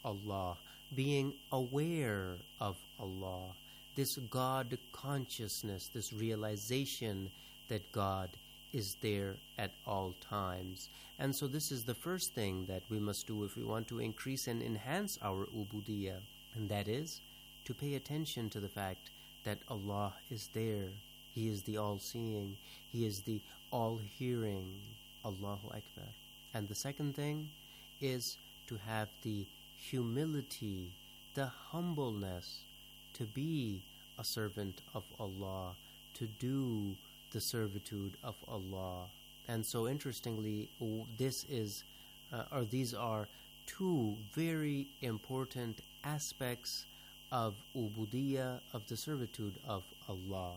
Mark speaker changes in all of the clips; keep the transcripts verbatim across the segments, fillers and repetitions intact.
Speaker 1: Allah, being aware of Allah, this God consciousness, this realization that God is there at all times. And so this is the first thing that we must do if we want to increase and enhance our ubudiyyah, and that is to pay attention to the fact that Allah is there. He is the all-seeing. He is the all-hearing. Allahu Akbar. And the second thing is to have the humility, the humbleness to be a servant of Allah, to do the servitude of Allah. And so interestingly, this is, uh, or these are two very important aspects of ubudiyyah, of the servitude of Allah.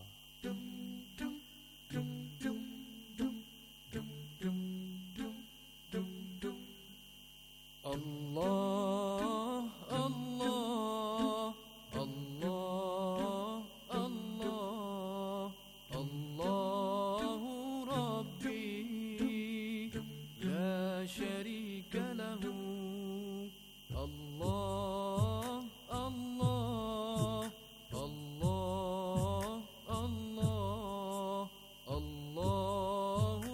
Speaker 2: Allah, Allah, Allah, Allah, Allahu Rabbi, la sharika lahu. Allah, Allah, Allah, Allah, Allahu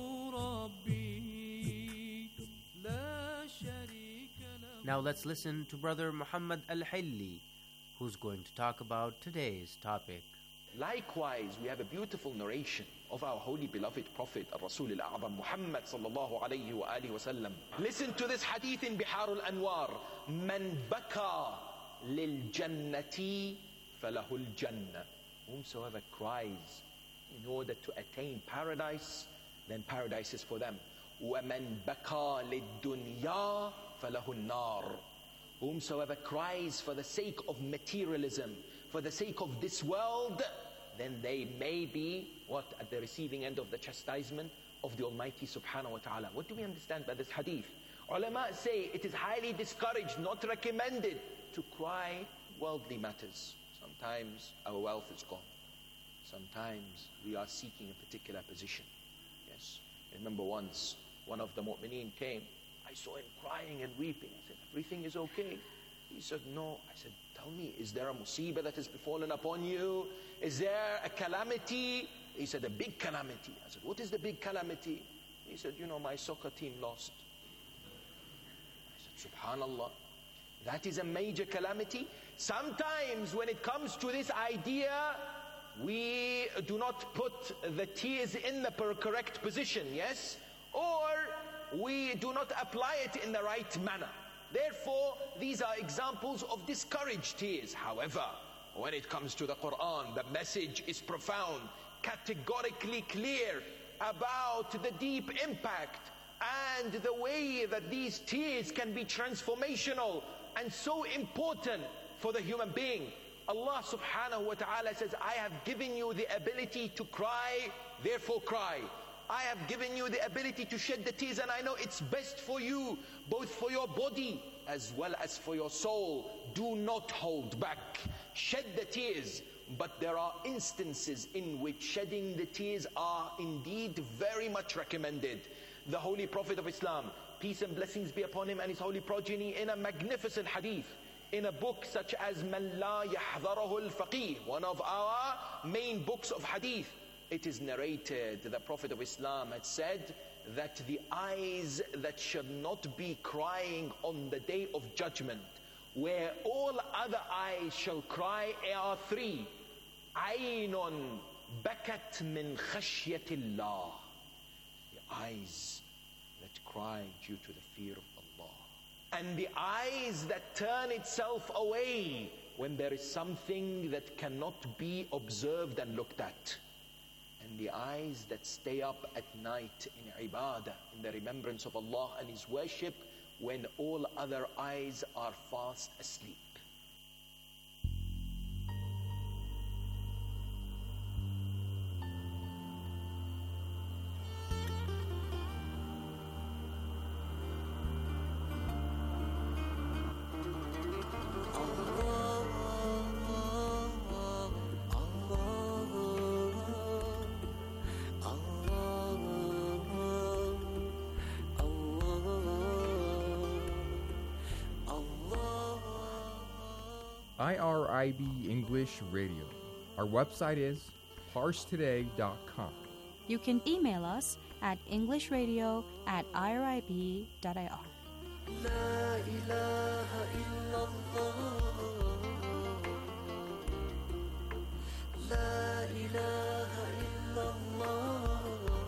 Speaker 2: Rabbi, la sharika lahu.
Speaker 1: Now let's listen to Brother Muhammad Al-Hilli, who's going to talk about today's topic.
Speaker 3: Likewise, we have a beautiful narration of our holy beloved Prophet Rasul al-A'zam Muhammad sallallahu alayhi wa alihi wa sallam. Listen to this hadith in Bihar al-Anwar. Man baka lil jannati falahul jannah. Whomsoever cries in order to attain paradise, then paradise is for them. وَمَنْ بَكَى لِلدُّنْيَا فَلَهُ النَّارُ. Whomsoever cries for the sake of materialism, for the sake of this world, then they may be, what, at the receiving end of the chastisement of the Almighty subhanahu wa ta'ala. What do we understand by this hadith? Ulama say it is highly discouraged, not recommended, to cry worldly matters. Sometimes our wealth is gone. Sometimes we are seeking a particular position. Yes. I remember once, one of the mu'mineen came. I saw him crying and weeping. I said, everything is okay? He said, no. I said, tell me, is there a musibah that has befallen upon you? Is there a calamity? He said, a big calamity. I said, what is the big calamity? He said, you know, my soccer team lost. I said, subhanallah, that is a major calamity. Sometimes when it comes to this idea, we do not put the tears in the correct position, yes? Or we do not apply it in the right manner. Therefore, these are examples of discouraged tears. However, when it comes to the Quran, the message is profound, categorically clear about the deep impact and the way that these tears can be transformational and so important for the human being. Allah subhanahu wa ta'ala says, I have given you the ability to cry, therefore cry. I have given you the ability to shed the tears, and I know it's best for you, both for your body as well as for your soul. Do not hold back. Shed the tears. But there are instances in which shedding the tears are indeed very much recommended. The Holy Prophet of Islam, peace and blessings be upon him and his holy progeny, in a magnificent hadith, in a book such as Man La Yahdarahu al-Faqih, one of our main books of hadith, it is narrated the Prophet of Islam had said that the eyes that should not be crying on the day of judgment, where all other eyes shall cry, are three. Aynun bakat min khashyatillah. The eyes that cry due to the fear of Allah. And the eyes that turn itself away when there is something that cannot be observed and looked at. And the eyes that stay up at night in ibadah, in the remembrance of Allah and His worship, when all other eyes are fast asleep.
Speaker 4: Allah I R I B English Radio. Our website is parse today dot com.
Speaker 5: You can email us at englishradio at irib dot ir.
Speaker 2: لا إله إلا الله لا إله إلا الله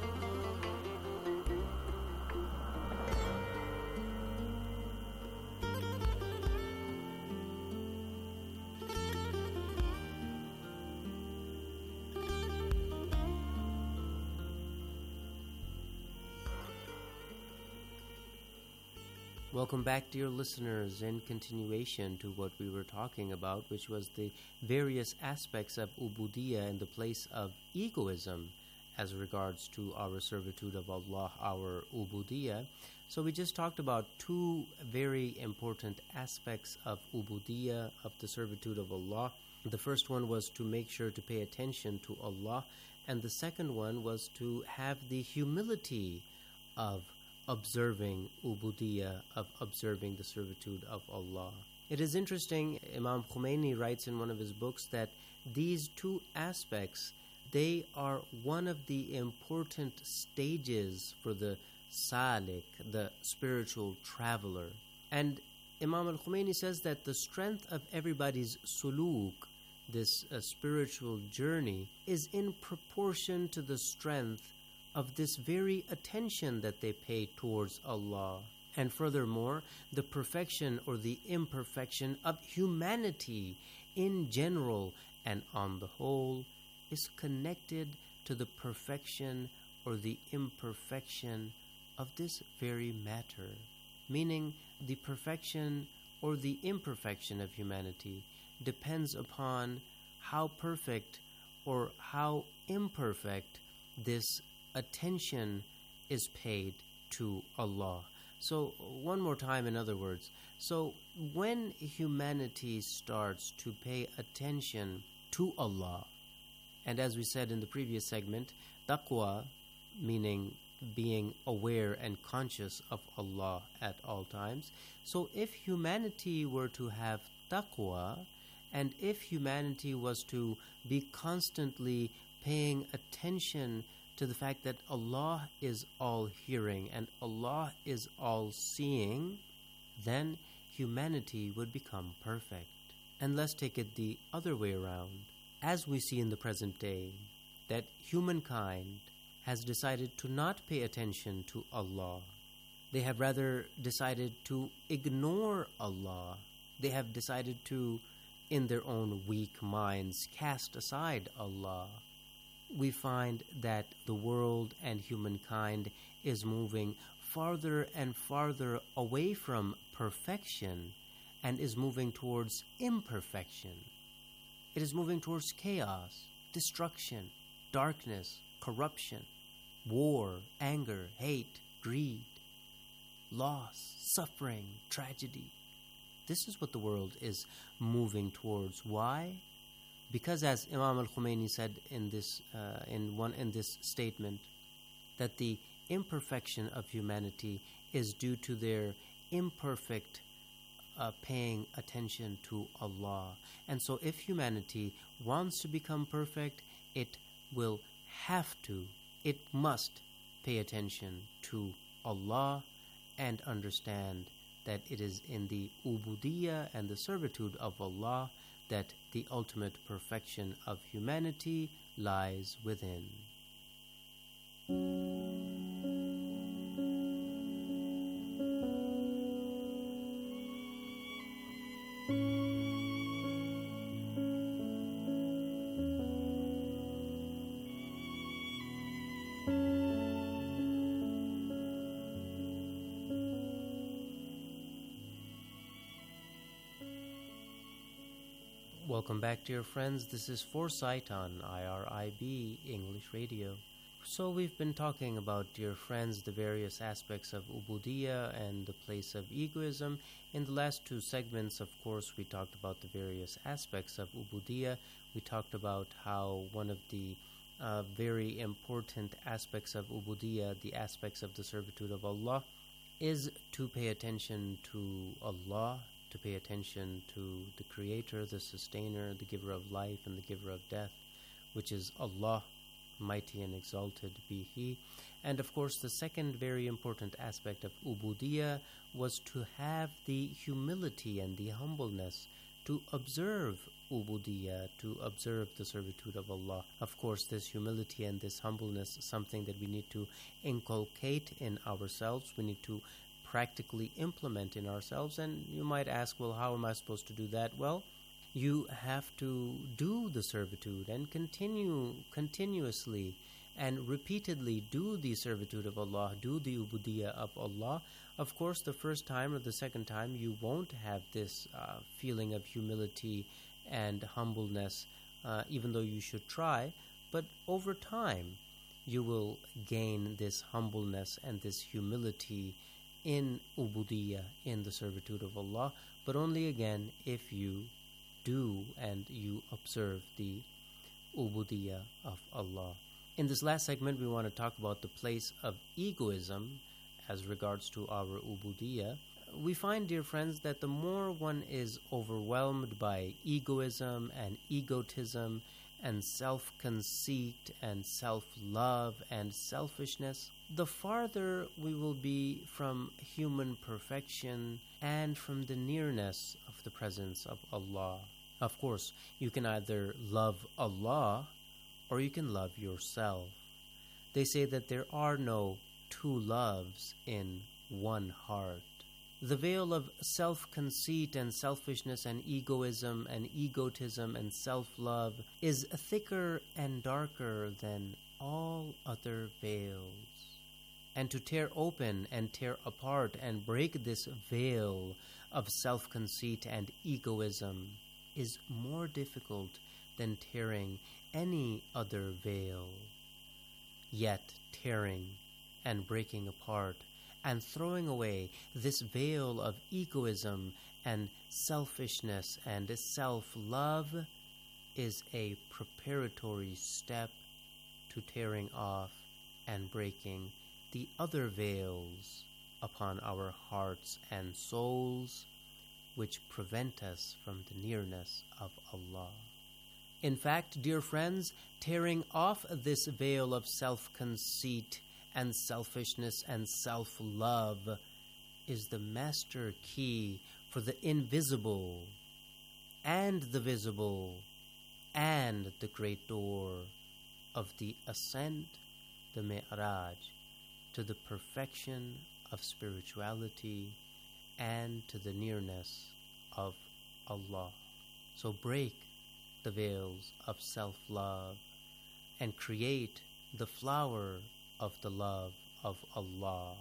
Speaker 1: Welcome back, dear listeners, in continuation to what we were talking about, which was the various aspects of ubudiyya in the place of egoism as regards to our servitude of Allah, our ubudiyya. So we just talked about two very important aspects of ubudiyya, of the servitude of Allah. The first one was to make sure to pay attention to Allah, and the second one was to have the humility of observing ubudiyya, of observing the servitude of Allah. It is interesting, Imam Khomeini writes in one of his books that these two aspects, they are one of the important stages for the salik, the spiritual traveler. And Imam al-Khomeini says that the strength of everybody's suluk, this uh, spiritual journey, is in proportion to the strength of this very attention that they pay towards Allah. And furthermore, the perfection or the imperfection of humanity in general and on the whole is connected to the perfection or the imperfection of this very matter. Meaning, the perfection or the imperfection of humanity depends upon how perfect or how imperfect this attention is paid to Allah. So, one more time, in other words, so when humanity starts to pay attention to Allah, and as we said in the previous segment, taqwa, meaning being aware and conscious of Allah at all times. So if humanity were to have taqwa, and if humanity was to be constantly paying attention to the fact that Allah is all-hearing and Allah is all-seeing, then humanity would become perfect. And let's take it the other way around. As we see in the present day, that humankind has decided to not pay attention to Allah. They have rather decided to ignore Allah. They have decided to, in their own weak minds, cast aside Allah. We find that the world and humankind is moving farther and farther away from perfection and is moving towards imperfection. It is moving towards chaos, destruction, darkness, corruption, war, anger, hate, greed, loss, suffering, tragedy. This is what the world is moving towards. Why? Because, as Imam al-Khomeini said in this uh, in one in this statement, that the imperfection of humanity is due to their imperfect uh, paying attention to Allah. And so, if humanity wants to become perfect, it will have to, it must pay attention to Allah and understand that it is in the ubudiyya and the servitude of Allah that the ultimate perfection of humanity lies within. Welcome back, dear friends. This is Foresight on I R I B English Radio. So we've been talking about, dear friends, the various aspects of ubudiyya and the place of egoism. In the last two segments, of course, we talked about the various aspects of ubudiyya. We talked about how one of the uh, very important aspects of ubudiyya, the aspects of the servitude of Allah, is to pay attention to Allah, to pay attention to the Creator, the Sustainer, the Giver of life and the Giver of death, which is Allah, mighty and exalted be He. And of course, the second very important aspect of ubudiyya was to have the humility and the humbleness to observe ubudiyya, to observe the servitude of Allah. Of course, this humility and this humbleness is something that we need to inculcate in ourselves. We need to practically implement in ourselves. And you might ask, well, how am I supposed to do that? Well, you have to do the servitude and continue continuously and repeatedly do the servitude of Allah, do the ubudiyya of Allah. Of course, the first time or the second time, you won't have this uh, feeling of humility and humbleness, uh, even though you should try. But over time, you will gain this humbleness and this humility in ubudiyya, in the servitude of Allah, but only again if you do and you observe the ubudiyya of Allah. In this last segment, we want to talk about the place of egoism as regards to our ubudiyya. We find, dear friends, that the more one is overwhelmed by egoism and egotism and self-conceit and self-love and selfishness, the farther we will be from human perfection and from the nearness of the presence of Allah. Of course, you can either love Allah or you can love yourself. They say that there are no two loves in one heart. The veil of self-conceit and selfishness and egoism and egotism and self-love is thicker and darker than all other veils. And to tear open and tear apart and break this veil of self-conceit and egoism is more difficult than tearing any other veil. Yet tearing and breaking apart and throwing away this veil of egoism and selfishness and self-love is a preparatory step to tearing off and breaking the other veils upon our hearts and souls, which prevent us from the nearness of Allah. In fact, dear friends, tearing off this veil of self-conceit and selfishness and self-love is the master key for the invisible and the visible and the great door of the ascent, the Mi'raj, to the perfection of spirituality and to the nearness of Allah. So break the veils of self-love and create the flower of the love of Allah.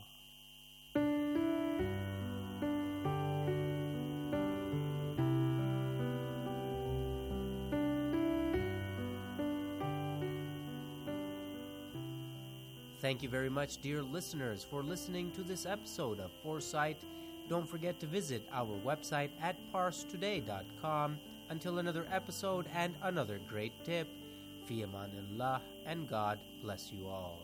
Speaker 1: Thank you very much, dear listeners, for listening to this episode of Foresight. Don't forget to visit our website at parse today dot com. Until another episode and another great tip, fi amanillah, and God bless you all.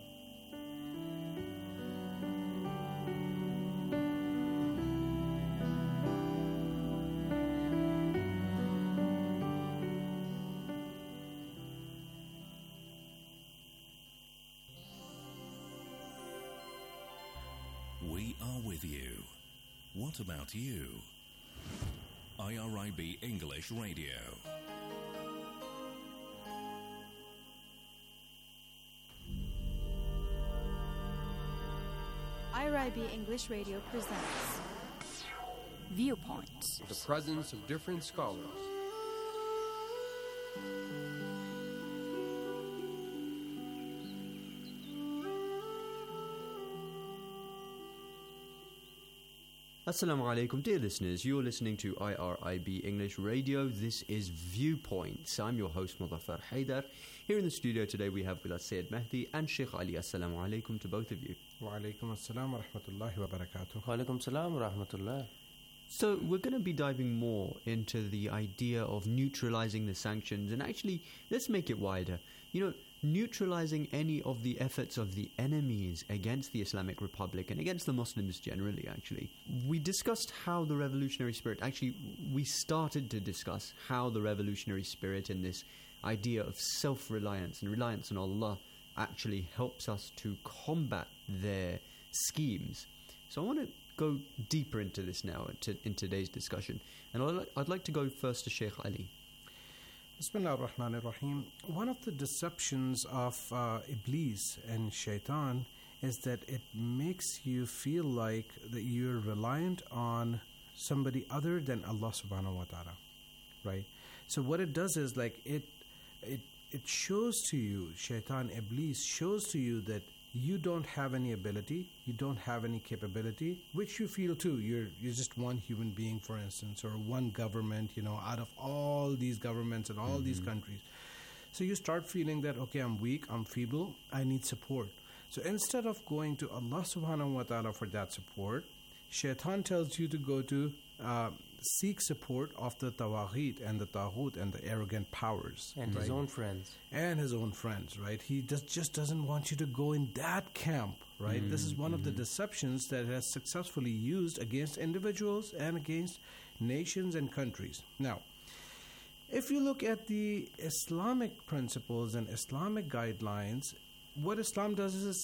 Speaker 6: We are with you. What about you? I R I B English Radio.
Speaker 5: I R I B English Radio presents Viewpoints.
Speaker 7: The presence of different scholars.
Speaker 8: Assalamu alaikum, dear listeners. You're listening to I R I B English Radio. This is Viewpoints. I'm your host, Muzaffar Haidar. Here in the studio today we have with us Sayyid Mahdi and Sheikh Ali. Assalamu alaikum to both of you.
Speaker 9: Wa alaikum assalam wa rahmatullahi wa barakatuh.
Speaker 1: Wa alaikum assalam wa rahmatullah.
Speaker 8: So we're going to be diving more into the idea of neutralizing the sanctions, and actually let's make it wider. you know, neutralizing any of the efforts of the enemies against the Islamic Republic and against the Muslims generally, actually. We discussed how the revolutionary spirit, actually, we started to discuss how the revolutionary spirit and this idea of self-reliance and reliance on Allah actually helps us to combat their schemes. So I want to go deeper into this now to, in today's discussion. And I'd, li- I'd like to go first to Sheikh Ali.
Speaker 9: Bismillah ar-Rahman ar-Rahim. One of the deceptions of uh, Iblis and Shaitan is that it makes you feel like that you're reliant on somebody other than Allah subhanahu wa ta'ala, right? So what it does is like it it it shows to you, Shaitan, Iblis shows to you that you don't have any ability, you don't have any capability, which you feel too. You're you're just one human being, for instance, or one government, you know, out of all these governments and all mm-hmm. these countries. So you start feeling that, okay, I'm weak, I'm feeble, I need support. So instead of going to Allah subhanahu wa ta'ala for that support, Shaitan tells you to go to uh, seek support of the Tawaghit and the Taghut and the arrogant powers.
Speaker 1: And
Speaker 9: right?
Speaker 1: his own friends.
Speaker 9: And his own friends, right? He does, just doesn't want you to go in that camp, right? Mm-hmm. This is one mm-hmm. of the deceptions that has successfully used against individuals and against nations and countries. Now, if you look at the Islamic principles and Islamic guidelines, what Islam does is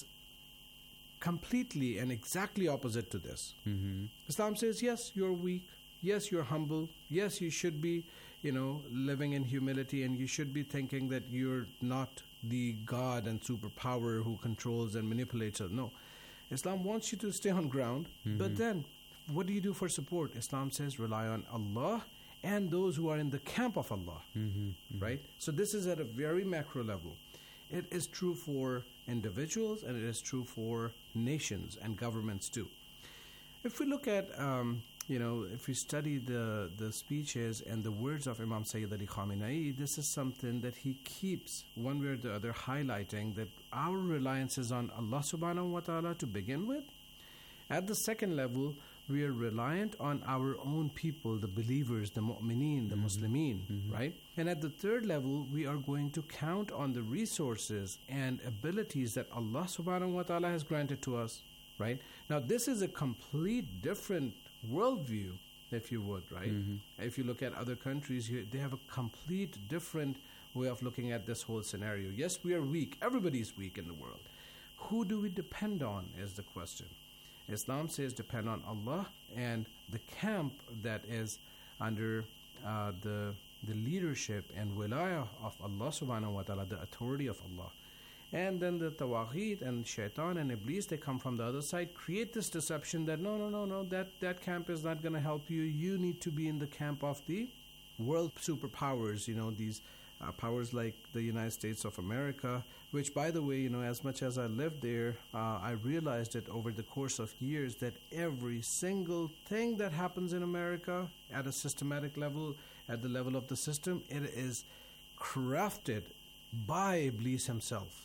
Speaker 9: completely and exactly opposite to this. Mm-hmm. Islam says, yes, you're weak. Yes, you're humble. Yes, you should be, you know, living in humility, and you should be thinking that you're not the God and superpower who controls and manipulates us. No. Islam wants you to stay on ground, mm-hmm. but then what do you do for support? Islam says rely on Allah and those who are in the camp of Allah, mm-hmm. Mm-hmm. right? So this is at a very macro level. It is true for individuals, and it is true for nations and governments too. If we look at... Um, You know, if we study the, the speeches and the words of Imam Sayyid Ali Khamenei, this is something that he keeps, one way or the other, highlighting that our reliance is on Allah subhanahu wa ta'ala to begin with. At the second level, we are reliant on our own people, the believers, the mu'mineen, the mm-hmm. Muslimin, mm-hmm. right? And at the third level, we are going to count on the resources and abilities that Allah subhanahu wa ta'ala has granted to us, right? Now, this is a complete different worldview, if you would, right? Mm-hmm. If you look at other countries, you, they have a complete different way of looking at this whole scenario. Yes, we are weak. Everybody is weak in the world. Who do we depend on is the question. Islam says depend on Allah and the camp that is under uh, the the leadership and wilayah of Allah subhanahu wa ta'ala, the authority of Allah. And then the Tawaghit and Shaitan and Iblis, they come from the other side, create this deception that no, no, no, no, that, that camp is not going to help you. You need to be in the camp of the world superpowers, you know, these uh, powers like the United States of America, which, by the way, you know, as much as I lived there, uh, I realized that over the course of years that every single thing that happens in America at a systematic level, at the level of the system, it is crafted by Iblis himself.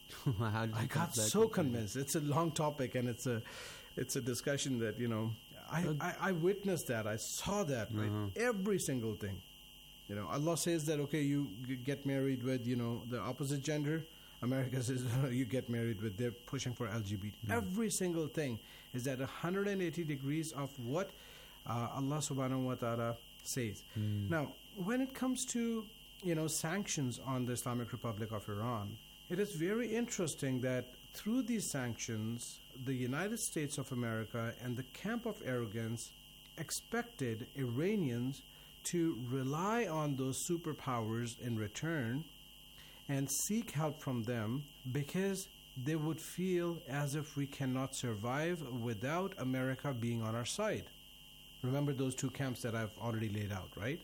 Speaker 9: I got so convinced. It's a long topic, and it's a it's a discussion that, you know, I, I, I witnessed that. I saw that, right? Uh-huh. Every single thing. You know, Allah says that, okay, you get married with, you know, the opposite gender. America says you get married with, they're pushing for L G B T. Mm. Every single thing is at one hundred eighty degrees of what uh, Allah subhanahu wa ta'ala says. Mm. Now, when it comes to, you know, sanctions on the Islamic Republic of Iran, it is very interesting that through these sanctions, the United States of America and the camp of arrogance expected Iranians to rely on those superpowers in return and seek help from them, because they would feel as if we cannot survive without America being on our side. Remember those two camps that I've already laid out, right?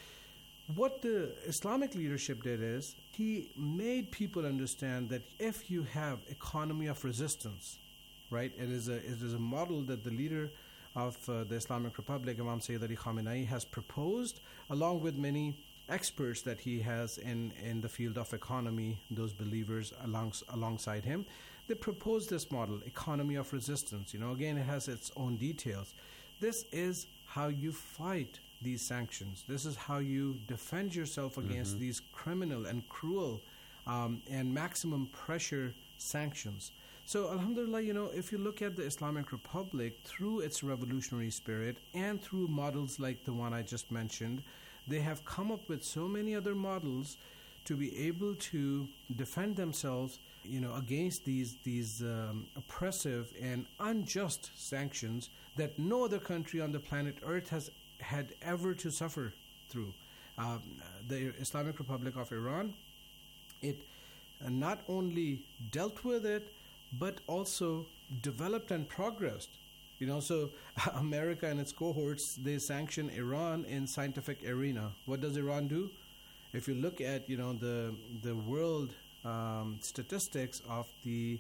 Speaker 9: What the Islamic leadership did is he made people understand that if you have economy of resistance, right, it is a it is a model that the leader of uh, the Islamic Republic, Imam Sayyid Ali Khamenei, has proposed, along with many experts that he has in, in the field of economy, those believers alongs, alongside him. They proposed this model, economy of resistance. You know, again, it has its own details. This is how you fight these sanctions. This is how you defend yourself against mm-hmm. these criminal and cruel um, and maximum pressure sanctions. So, alhamdulillah, you know, if you look at the Islamic Republic through its revolutionary spirit and through models like the one I just mentioned, they have come up with so many other models to be able to defend themselves, you know, against these these um, oppressive and unjust sanctions that no other country on the planet Earth has had ever to suffer through. Uh, the Islamic Republic of Iran, it uh, not only dealt with it, but also developed and progressed. You know, so America and its cohorts, they sanction Iran in scientific arena. What does Iran do? If you look at, you know, the the world um, statistics of the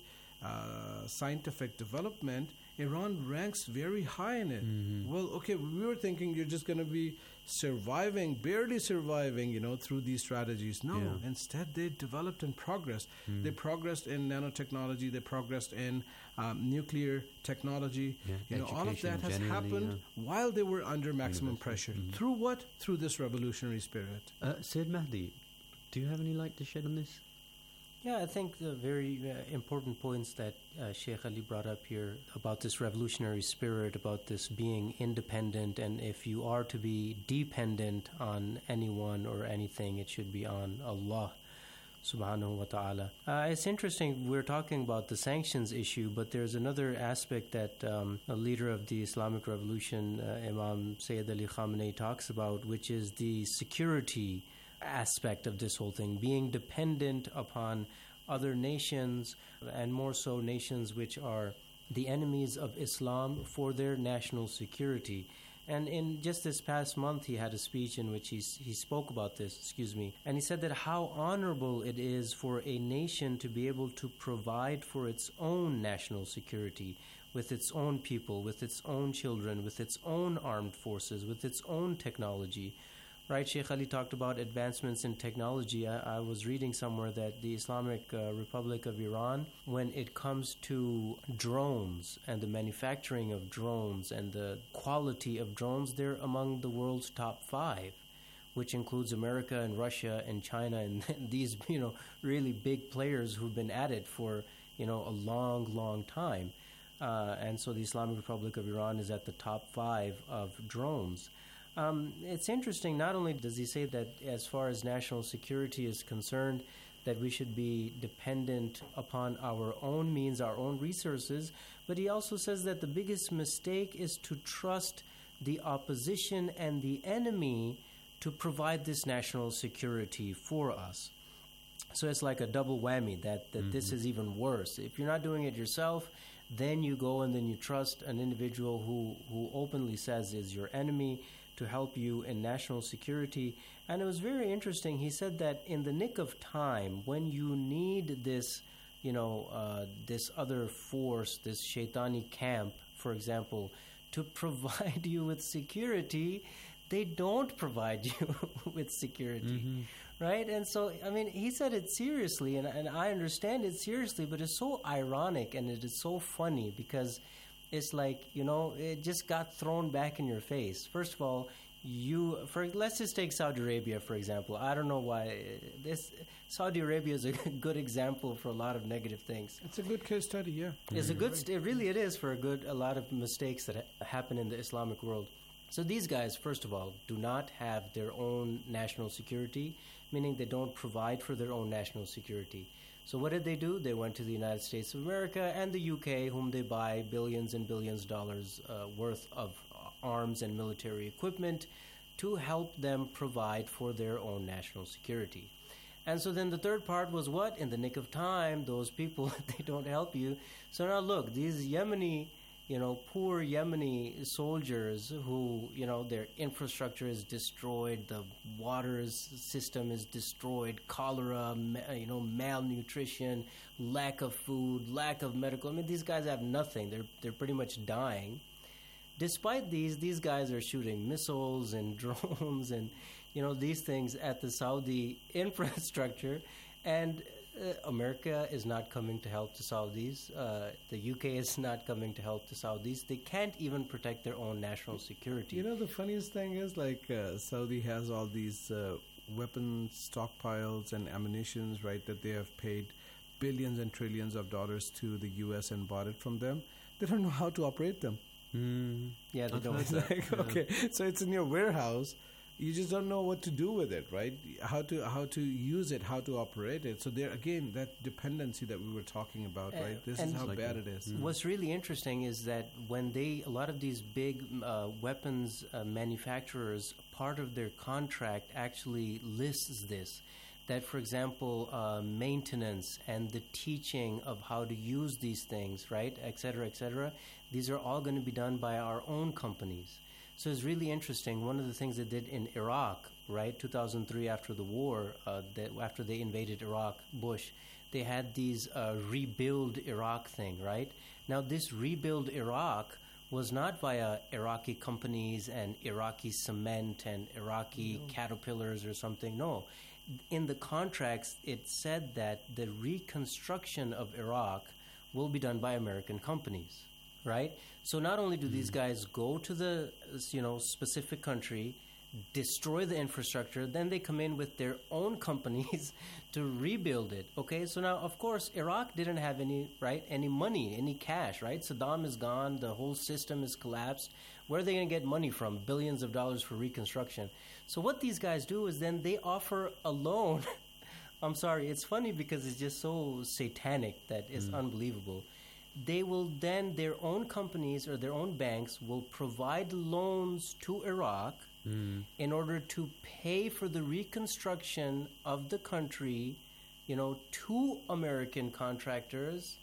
Speaker 9: uh, scientific development, Iran ranks very high in it. Mm-hmm. Well, okay, we were thinking you're just going to be surviving, barely surviving, you know, through these strategies. No,
Speaker 8: Yeah.
Speaker 9: instead they developed and progressed.
Speaker 8: Mm.
Speaker 9: They progressed in nanotechnology. They progressed in um, nuclear technology.
Speaker 8: Yeah,
Speaker 9: You know, all of
Speaker 8: education
Speaker 9: that has
Speaker 8: generally,
Speaker 9: happened
Speaker 8: yeah.
Speaker 9: while they were under maximum
Speaker 8: University.
Speaker 9: pressure.
Speaker 8: Mhm.
Speaker 9: Through what? Through this revolutionary spirit.
Speaker 8: Uh, Sayyid Mahdi, do you have any light to shed on this?
Speaker 1: Yeah, I think the very uh, important points that uh, Sheikh Ali brought up here about this revolutionary spirit, about this being independent, and if you are to be dependent on anyone or anything, it should be on Allah subhanahu wa ta'ala. Uh, it's interesting, we're talking about the sanctions issue, but there's another aspect that um, a leader of the Islamic Revolution, uh, Imam Sayyid Ali Khamenei, talks about, which is the security aspect of this whole thing, being dependent upon other nations, and more so nations which are the enemies of Islam, for their national security. And in just this past month, he had a speech in which he, he spoke about this, excuse me, and he said that how honorable it is for a nation to be able to provide for its own national security, with its own people, with its own children, with its own armed forces, with its own technology. Right, Sheikh Ali talked about advancements in technology. I, I was reading somewhere that the Islamic uh, Republic of Iran, when it comes to drones and the manufacturing of drones and the quality of drones, they're among the world's top five, which includes America and Russia and China and these, you know, really big players who've been at it for, you know, a long, long time. Uh, and so the Islamic Republic of Iran is at the top five of drones. Um, it's interesting, not only does he say that as far as national security is concerned, that we should be dependent upon our own means, our own resources, but he also says that the biggest mistake is to trust the opposition and the enemy to provide this national security for us. So it's like a double whammy, that, that mm-hmm. this is even worse. If you're not doing it yourself, then you go and then you trust an individual who, who openly says is your enemy to help you in national security. And it was very interesting. He said that in the nick of time, when you need this, you know, uh, this other force, this shaitani camp, for example, to provide you with security, they don't provide you with security. Mm-hmm. Right? And so, I mean, he said it seriously, and, and I understand it seriously, but it's so ironic and it is so funny because it's like, you know, it just got thrown back in your face. First of all, you, for let's just take Saudi Arabia, for example. I don't know why this Saudi Arabia is a good example for a lot of negative things.
Speaker 9: It's a good case study, yeah.
Speaker 1: It's mm-hmm. a good, st- it really it is for a good, a lot of mistakes that ha- happen in the Islamic world. So these guys, first of all, do not have their own national security, meaning they don't provide for their own national security. So what did they do? They went to the United States of America and the U K, whom they buy billions and billions of dollars uh, worth of arms and military equipment to help them provide for their own national security. And so then the third part was what? In the nick of time, those people, they don't help you. So now look, these Yemeni, you know, poor Yemeni soldiers who, you know, their infrastructure is destroyed, the water system is destroyed, cholera, you know, malnutrition, lack of food, lack of medical. I mean, these guys have nothing. They're they're pretty much dying. Despite these, these guys are shooting missiles and drones and, you know, these things at the Saudi infrastructure, and Uh, America is not coming to help the Saudis. Uh, the U K is not coming to help the Saudis. They can't even protect their own national security.
Speaker 9: You know, the funniest thing is, like, uh, Saudi has all these uh, weapon stockpiles and ammunitions, right, that they have paid billions and trillions of dollars to the U S and bought it from them. They don't know how to operate them.
Speaker 8: Mm.
Speaker 1: Yeah, they
Speaker 8: I've
Speaker 1: don't.
Speaker 8: heard
Speaker 9: It's
Speaker 8: that,
Speaker 9: like,
Speaker 8: yeah.
Speaker 9: okay, so it's in your warehouse. You just don't know what to do with it, right? How to how to use it, how to operate it. So there again, that dependency that we were talking about,
Speaker 1: Uh,
Speaker 9: right? This
Speaker 1: and
Speaker 9: is how
Speaker 8: Like
Speaker 9: bad
Speaker 8: a-
Speaker 9: it is.
Speaker 1: What's really interesting is that when they, a lot of these big uh, weapons uh, manufacturers, part of their contract actually lists this. That, for example, uh, maintenance and the teaching of how to use these things, right, et cetera, et cetera, these are all going to be done by our own companies. So it's really interesting. One of the things they did in Iraq, right, two thousand three after the war, uh, that after they invaded Iraq, Bush, they had these uh, rebuild Iraq thing, right? Now this rebuild Iraq was not via Iraqi companies and Iraqi cement and Iraqi no. caterpillars or something. No. In the contracts, it said that the reconstruction of Iraq will be done by American companies, right? So not only do mm. these guys go to the, you know, specific country, destroy the infrastructure, then they come in with their own companies to rebuild it. Okay, so now of course Iraq didn't have any right any money, any cash, right? Saddam is gone, the whole system is collapsed. Where are they going to get money from? Billions of dollars for reconstruction. So what these guys do is then they offer a loan. I'm sorry, it's funny because it's just so satanic that it's mm. unbelievable. They will then, their own companies or their own banks will provide loans to Iraq mm. in order to pay for the reconstruction of the country, you know, to American contractors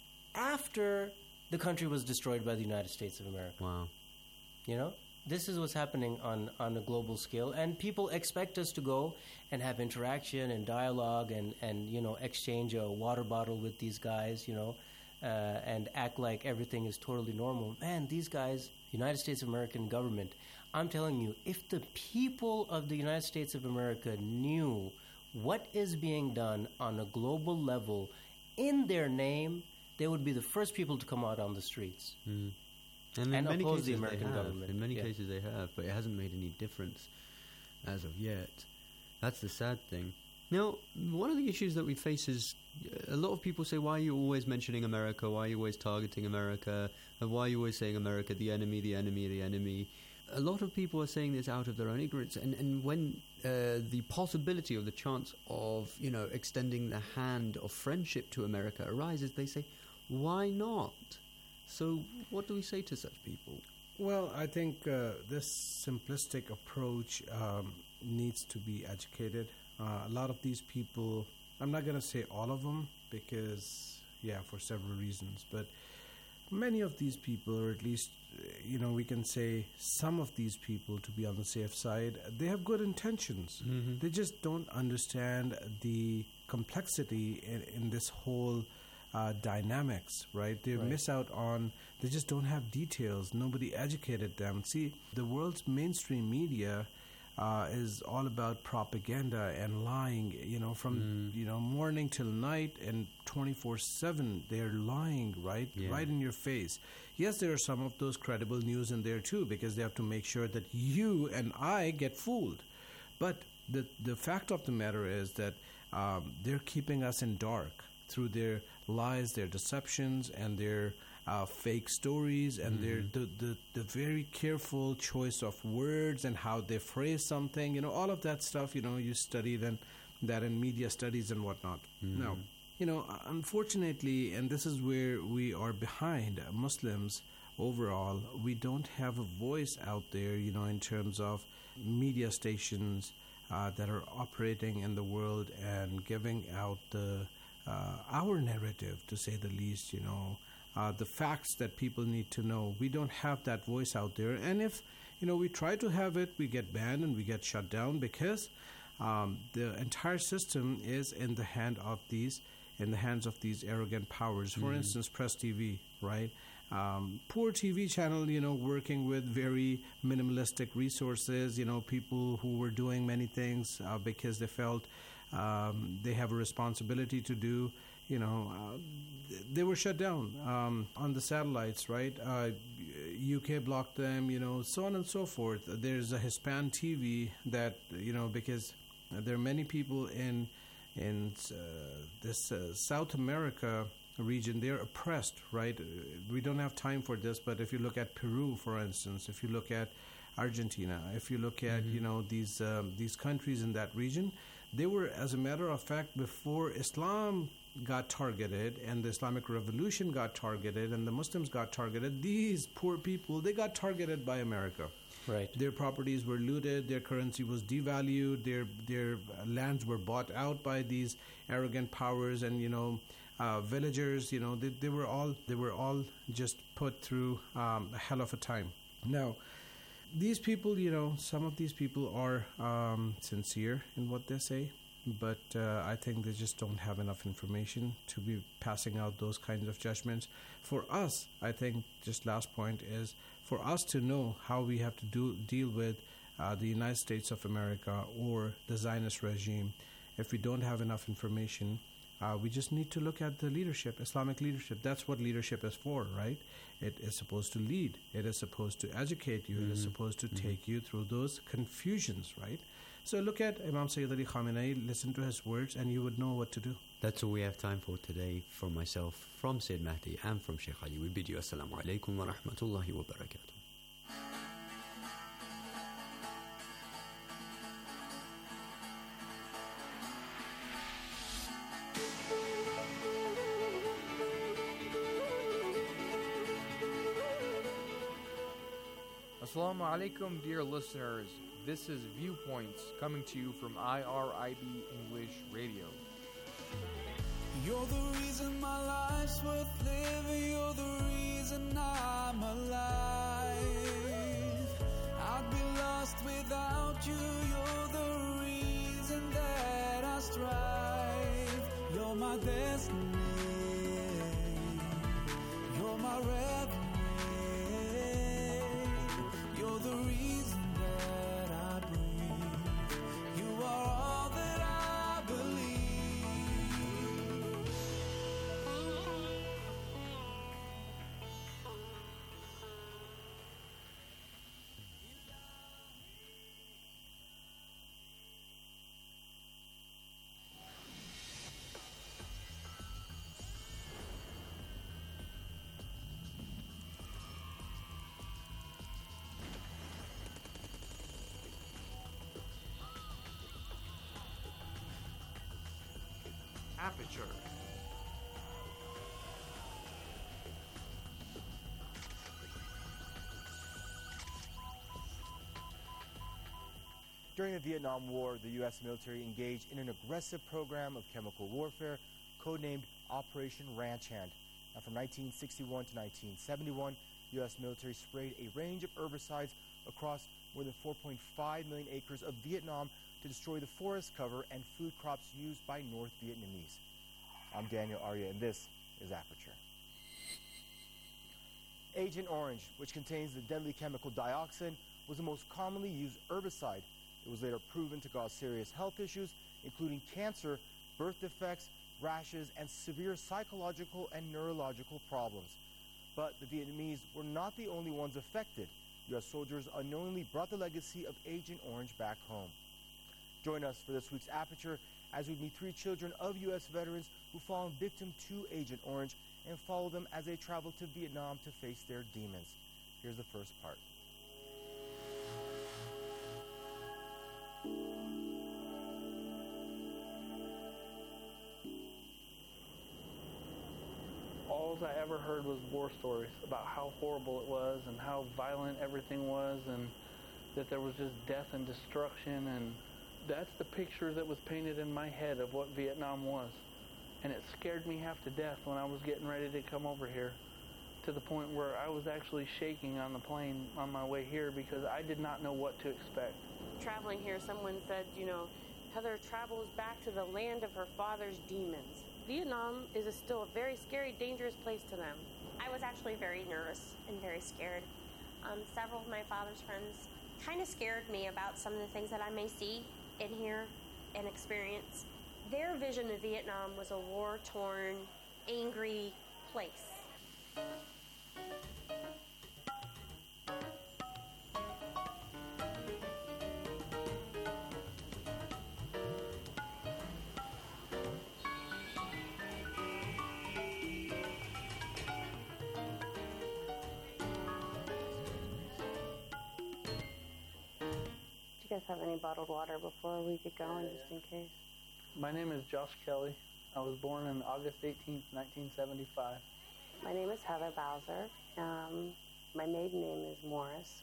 Speaker 1: after the country was destroyed by the United States of America.
Speaker 8: Wow.
Speaker 1: You know, this is what's happening on, on a global scale. And people expect us to go and have interaction and dialogue and, and you know, exchange a water bottle with these guys, you know, uh, and act like everything is totally normal. Man, these guys, United States of American government, I'm telling you, if the people of the United States of America knew what is being done on a global level in their name, they would be the first people to come out on the streets.
Speaker 8: Mm. And, in
Speaker 1: and
Speaker 8: many
Speaker 1: oppose
Speaker 8: cases
Speaker 1: the American
Speaker 8: they have.
Speaker 1: government.
Speaker 8: In many
Speaker 1: yeah.
Speaker 8: cases they have, but it hasn't made any difference as of yet. That's the sad thing. Now, one of the issues that we face is a lot of people say, why are you always mentioning America? Why are you always targeting America? And why are you always saying America, the enemy, the enemy, the enemy? A lot of people are saying this out of their own ignorance. And, and when uh, the possibility or the chance of, you know, extending the hand of friendship to America arises, they say, why not? So what do we say to such people?
Speaker 9: Well, I think uh, this simplistic approach um, needs to be educated. Uh, a lot of these people, I'm not going to say all of them because, yeah, for several reasons, but many of these people, or at least, you know, we can say some of these people, to be on the safe side, they have good intentions. Mm-hmm. They just don't understand the complexity in, in this whole Uh, dynamics, right? They right. miss out on, they just don't have details. Nobody educated them. See, the world's mainstream media uh, is all about propaganda and lying, you know, from, mm. you know, morning till night and twenty-four seven, they're lying, right? Yeah. Right in your face. Yes, there are some of those credible news in there too, because they have to make sure that you and I get fooled. But the, the fact of the matter is that um, they're keeping us in dark through their lies, their deceptions, and their uh, fake stories, and mm-hmm. their the, the the very careful choice of words and how they phrase something. You know, all of that stuff. You know, you study then that in media studies and whatnot. Mm-hmm. Now, you know, unfortunately, and this is where we are behind Muslims overall. We don't have a voice out there. You know, in terms of media stations uh, that are operating in the world and giving out the Uh, our narrative, to say the least, you know, uh, the facts that people need to know. We don't have that voice out there. And if, you know, we try to have it, we get banned and we get shut down because um, the entire system is in the hand of these, in the hands of these arrogant powers. For mm-hmm. instance, Press T V, right? Um, poor T V channel, you know, working with very minimalistic resources, you know, people who were doing many things uh, because they felt Um, they have a responsibility to do, you know, uh, they were shut down um, on the satellites, right? Uh, U K blocked them, you know, so on and so forth. There's a Hispan T V that, you know, because there are many people in in uh, this uh, South America region. They're oppressed, right? We don't have time for this, but if you look at Peru, for instance, if you look at Argentina, if you look at, mm-hmm. you know, these um, these countries in that region, they were, as a matter of fact, before Islam got targeted and the Islamic Revolution got targeted and the Muslims got targeted, these poor people, they got targeted by America.
Speaker 1: Right.
Speaker 9: Their properties were looted, their currency was devalued, their their lands were bought out by these arrogant powers, and, you know, uh, villagers, you know, they, they were all they were all just put through um, a hell of a time. Now, these people, you know, some of these people are um, sincere in what they say, but uh, I think they just don't have enough information to be passing out those kinds of judgments. For us, I think, just last point is, for us to know how we have to do deal with uh, the United States of America or the Zionist regime, if we don't have enough information, uh, we just need to look at the leadership, Islamic leadership. That's what leadership is for, right? It is supposed to lead. It is supposed to educate you. Mm-hmm. It is supposed to mm-hmm. take you through those confusions, right? So look at Imam Sayyid Ali Khamenei, listen to his words, and you would know what to do.
Speaker 8: That's all we have time for today. From myself, from Sayyid Mahdi, and from Sheikh Ali, we bid you assalamu alaikum wa rahmatullahi wa barakatuh.
Speaker 4: Assalamu alaikum, dear listeners. This is Viewpoints coming to you from I R I B English Radio.
Speaker 2: You're the reason my life's worth living. You're the reason I'm alive. I'd be lost without you. You're the reason that I strive. You're my destiny. You're my revelry. You're the reason that I breathe. You are all that I believe.
Speaker 10: Aperture.
Speaker 11: During the Vietnam War, the U S military engaged in an aggressive program of chemical warfare codenamed Operation Ranch Hand. Now, from nineteen sixty-one to nineteen seventy-one, the U S military sprayed a range of herbicides across more than four point five million acres of Vietnam to destroy the forest cover and food crops used by North Vietnamese. I'm Daniel Arya, and this is Aperture. Agent Orange, which contains the deadly chemical dioxin, was the most commonly used herbicide. It was later proven to cause serious health issues, including cancer, birth defects, rashes, and severe psychological and neurological problems. But the Vietnamese were not the only ones affected. U S soldiers unknowingly brought the legacy of Agent Orange back home. Join us for this week's Aperture as we meet three children of U S veterans who fallen victim to Agent Orange and follow them as they travel to Vietnam to face their demons. Here's the first part.
Speaker 12: All I ever heard was war stories about how horrible it was and how violent everything was, and that there was just death and destruction, and that's the picture that was painted in my head of what Vietnam was. And it scared me half to death when I was getting ready to come over here, to the point where I was actually shaking on the plane on my way here because I did not know what to expect.
Speaker 13: Traveling here, someone said, you know, Heather travels back to the land of her father's demons. Vietnam is a still a very scary, dangerous place to them.
Speaker 14: I was actually very nervous and very scared. Um, several of my father's friends kind of scared me about some of the things that I may see in here and experience. Their vision of Vietnam was a war-torn, angry place.
Speaker 13: have any bottled water before we get going, just in case.
Speaker 12: My name is Josh Kelly. I was born on August eighteenth, nineteen seventy-five.
Speaker 13: My name is Heather Bowser. Um, my maiden name is Morris.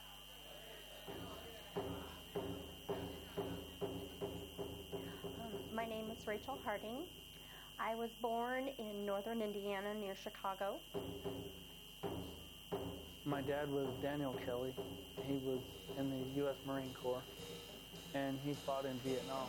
Speaker 14: My name is Rachel Harding. I was born in northern Indiana near Chicago.
Speaker 12: My dad was Daniel Kelly. He was in the U S Marine Corps, and he fought in Vietnam.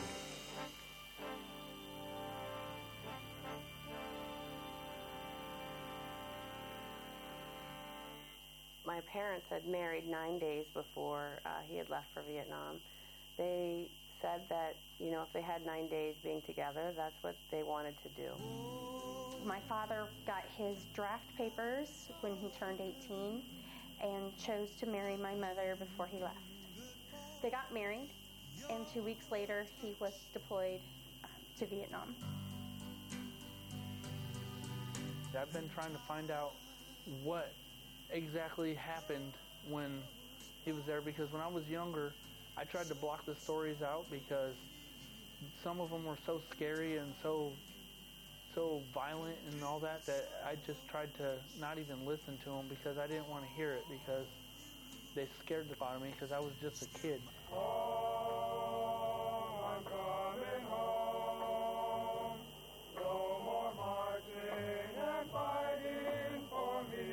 Speaker 13: My parents had married nine days before uh, he had left for Vietnam. They said that, you know, if they had nine days being together, that's what they wanted to do.
Speaker 14: My father got his draft papers when he turned eighteen and chose to marry my mother before he left. They got married, and two weeks later, he was deployed uh, to Vietnam.
Speaker 12: I've been trying to find out what exactly happened when he was there, because when I was younger, I tried to block the stories out because some of them were so scary and so so violent and all that that I just tried to not even listen to them because I didn't want to hear it, because they scared the out of me because I was just a kid.
Speaker 2: Oh, I'm coming home. No more marching and fighting for me.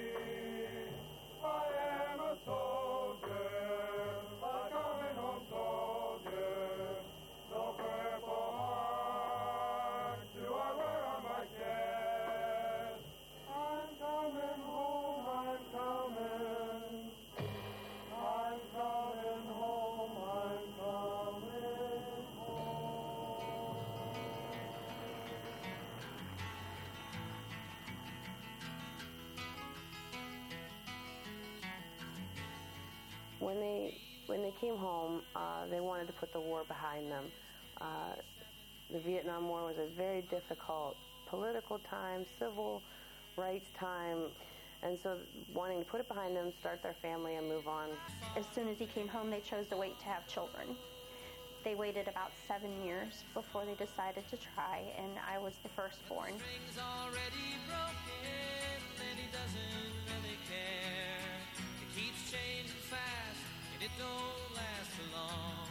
Speaker 2: I am a soldier, a coming home soldier. No purple heart do I wear on my chest. I'm coming home, I'm coming. I'm coming home, I'm coming home.
Speaker 13: When they when they came home, uh, they wanted to put the war behind them. Uh, the Vietnam War was a very difficult political time, civil rights time, and so wanting to put it behind them, start their family, and move on.
Speaker 14: As soon as he came home, they chose to wait to have children. They waited about seven years before they decided to try, and I was the firstborn.
Speaker 2: String's already broken, and he doesn't really care. It keeps changing fast, and it don't last for long.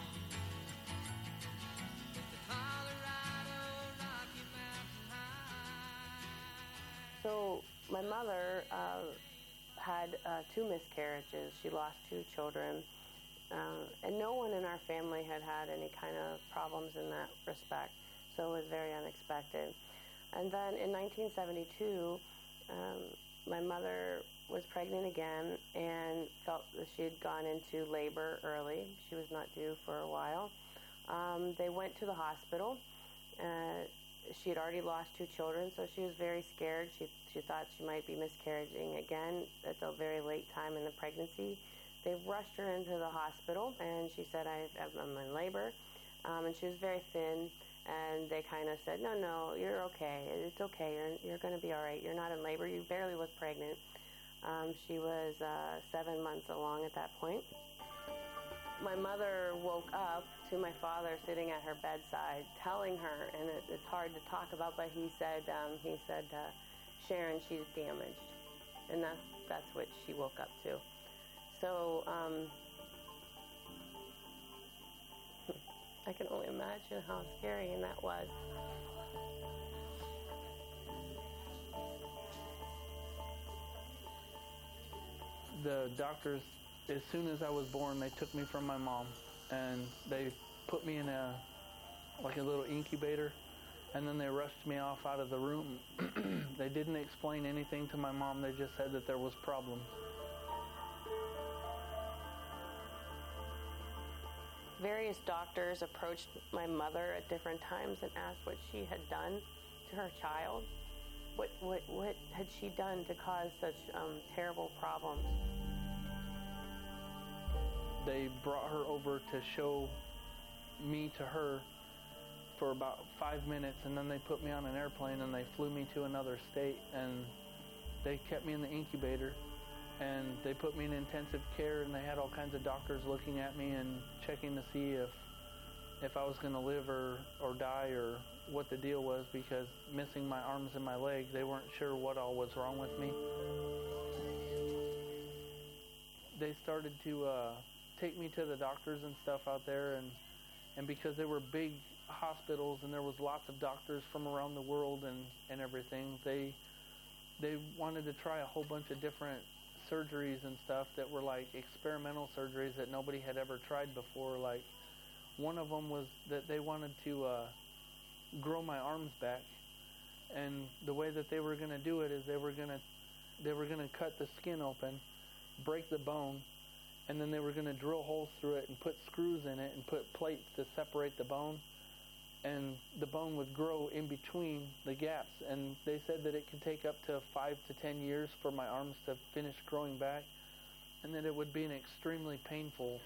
Speaker 2: The Colorado Rocky Mountain High.
Speaker 13: So my mother uh, had uh, two miscarriages. She lost two children, uh, and no one in our family had had any kind of problems in that respect, so it was very unexpected. And then in nineteen seventy-two, um, my mother was pregnant again and felt that she had gone into labor early. She was not due for a while. Um, they went to the hospital. Uh, she had already lost two children, so she was very scared. She, she thought she might be miscarrying again at a very late time in the pregnancy. They rushed her into the hospital, and she said, I, I'm in labor. Um, and she was very thin, and they kind of said, no, no, you're okay. It's okay. You're, you're going to be all right. You're not in labor. You barely look pregnant. Um, she was uh, seven months along at that point. My mother woke up to my father sitting at her bedside, telling her, and it, it's hard to talk about, but he said, um, he said, uh, Sharon, she's damaged, and that's that's what she woke up to. So um, I can only imagine how scary that was.
Speaker 12: The doctors, as soon as I was born, they took me from my mom, and they put me in a, like a little incubator, and then they rushed me off out of the room. They didn't explain anything to my mom. They just said that there was problems.
Speaker 13: Various doctors approached my mother at different times and asked what she had done to her child. What, what, what had she done to cause such um, terrible problems?
Speaker 12: They brought her over to show me to her for about five minutes, and then they put me on an airplane and they flew me to another state, and they kept me in the incubator and they put me in intensive care, and they had all kinds of doctors looking at me and checking to see if if I was going to live or, or die or what the deal was, because missing my arms and my leg, they weren't sure what all was wrong with me. They started to uh, take me to the doctors and stuff out there, and, and because they were big hospitals and there was lots of doctors from around the world and, and everything, they they wanted to try a whole bunch of different surgeries and stuff that were like experimental surgeries that nobody had ever tried before. Like, one of them was that they wanted to uh, grow my arms back, and the way that they were going to do it is they were going to they were going to cut the skin open, break the bone, and then they were going to drill holes through it and put screws in it and put plates to separate the bone, and the bone would grow in between the gaps. And they said that it could take up to five to ten years for my arms to finish growing back, and that it would be an extremely painful.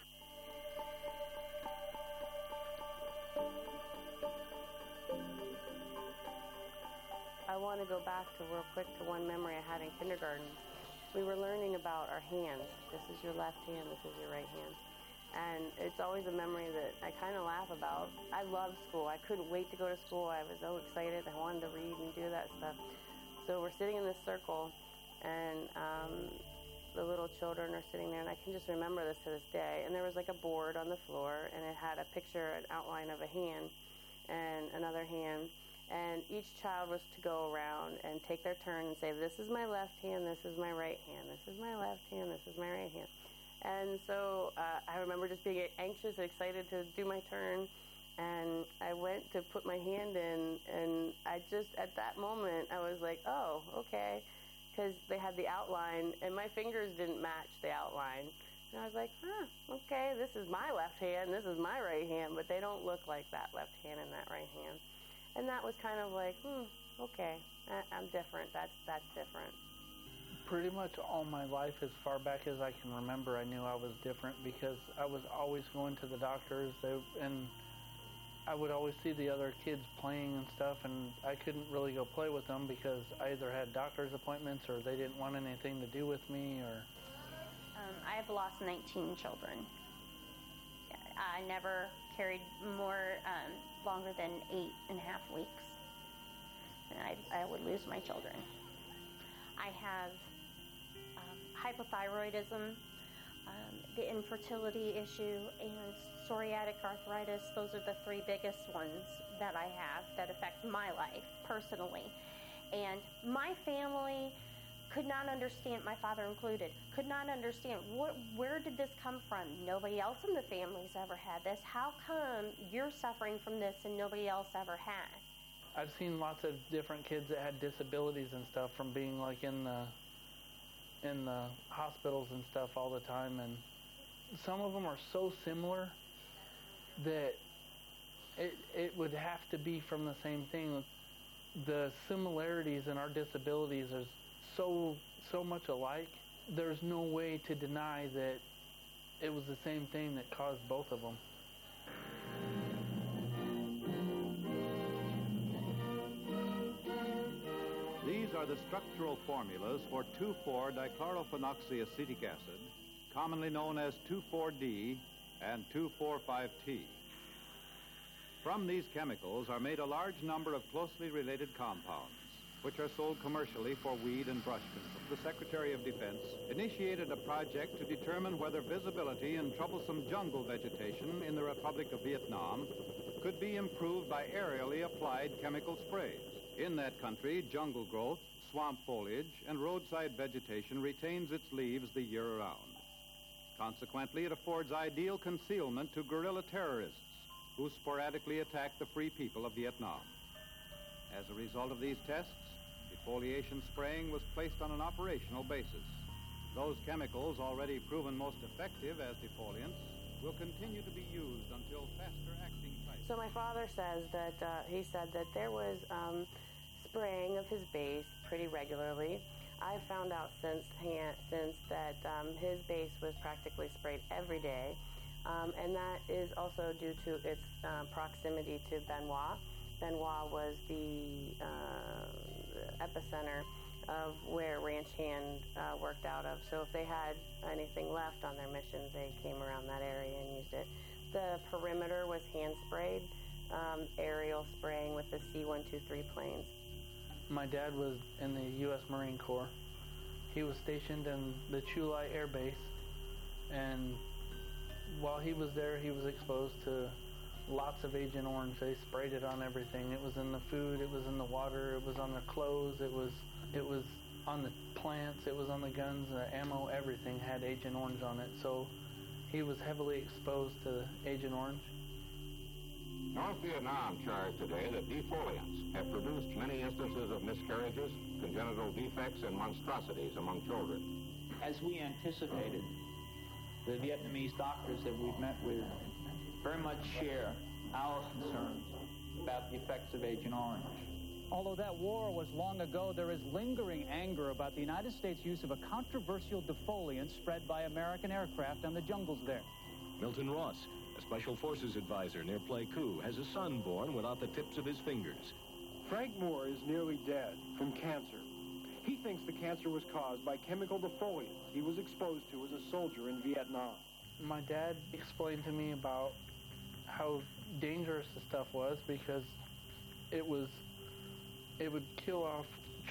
Speaker 13: I want to go back to real quick to one memory I had in kindergarten. We were learning about our hands. This is your left hand, this is your right hand. And it's always a memory that I kind of laugh about. I loved school. I couldn't wait to go to school. I was so excited. I wanted to read and do that stuff. So we're sitting in this circle, and um, the little children are sitting there, and I can just remember this to this day. And there was like a board on the floor, and it had a picture, an outline of a hand and another hand. And each child was to go around and take their turn and say, this is my left hand, this is my right hand, this is my left hand, this is my right hand. And so uh, I remember just being anxious and excited to do my turn. And I went to put my hand in, and I just, at that moment, I was like, oh, okay. Because they had the outline, and my fingers didn't match the outline. And I was like, huh, okay, this is my left hand, this is my right hand, but they don't look like that left hand and that right hand. And that was kind of like, hmm, okay, I, I'm different. That's that's different.
Speaker 12: Pretty much all my life, as far back as I can remember, I knew I was different because I was always going to the doctors, they, and I would always see the other kids playing and stuff, and I couldn't really go play with them because I either had doctor's appointments or they didn't want anything to do with me. Or
Speaker 14: um, I've lost nineteen children. I never carried more um, longer than eight and a half weeks, and I, I would lose my children. I have um, hypothyroidism, um, the infertility issue, and psoriatic arthritis. Those are the three biggest ones that I have that affect my life personally. And my family could not understand, my father included, could not understand what, where did this come from? Nobody else in the family's ever had this. How come you're suffering from this and nobody else ever has?
Speaker 12: I've seen lots of different kids that had disabilities and stuff from being like in the in the hospitals and stuff all the time, and some of them are so similar that it it would have to be from the same thing. The similarities in our disabilities are so so much alike. There's no way to deny that it was the same thing that caused both of them.
Speaker 15: These are the structural formulas for two four dichlorophenoxyacetic acid, commonly known as two four D and two four five T. From these chemicals are made a large number of closely related compounds, which are sold commercially for weed and brush control. The Secretary of Defense initiated a project to determine whether visibility in troublesome jungle vegetation in the Republic of Vietnam could be improved by aerially applied chemical sprays. In that country, jungle growth, swamp foliage, and roadside vegetation retains its leaves the year around. Consequently, it affords ideal concealment to guerrilla terrorists who sporadically attack the free people of Vietnam. As a result of these tests, defoliation spraying was placed on an operational basis. Those chemicals, already proven most effective as defoliants, will continue to be used until faster-acting types.
Speaker 13: So my father says that uh, he said that there was um, spraying of his base pretty regularly. I found out since since that um, his base was practically sprayed every day, um, and that is also due to its uh, proximity to Bien Hoa. Bien Hoa was the, uh, the epicenter of where Ranch Hand uh, worked out of. So if they had anything left on their mission, they came around that area and used it. The perimeter was hand sprayed, um, aerial spraying with the C one twenty-three planes.
Speaker 12: My dad was in the U S Marine Corps. He was stationed in the Chulai Air Base, and while he was there, he was exposed to lots of Agent Orange. They sprayed it on everything. It was in the food, it was in the water, it was on their clothes, it was it was on the plants, it was on the guns, the ammo, everything had Agent Orange on it. So he was heavily exposed to Agent Orange.
Speaker 16: North Vietnam charged today that defoliants have produced many instances of miscarriages, congenital defects, and monstrosities among children.
Speaker 17: As we anticipated, the Vietnamese doctors that we've met with very much share our concerns about the effects of Agent Orange.
Speaker 18: Although that war was long ago, there is lingering anger about the United States' use of a controversial defoliant spread by American aircraft on the jungles there.
Speaker 19: Milton Ross, a Special Forces advisor near Pleiku, has a son born without the tips of his fingers.
Speaker 20: Frank Moore is nearly dead from cancer. He thinks the cancer was caused by chemical defoliants he was exposed to as a soldier in Vietnam.
Speaker 12: My dad explained to me about how dangerous the stuff was because it was, it would kill off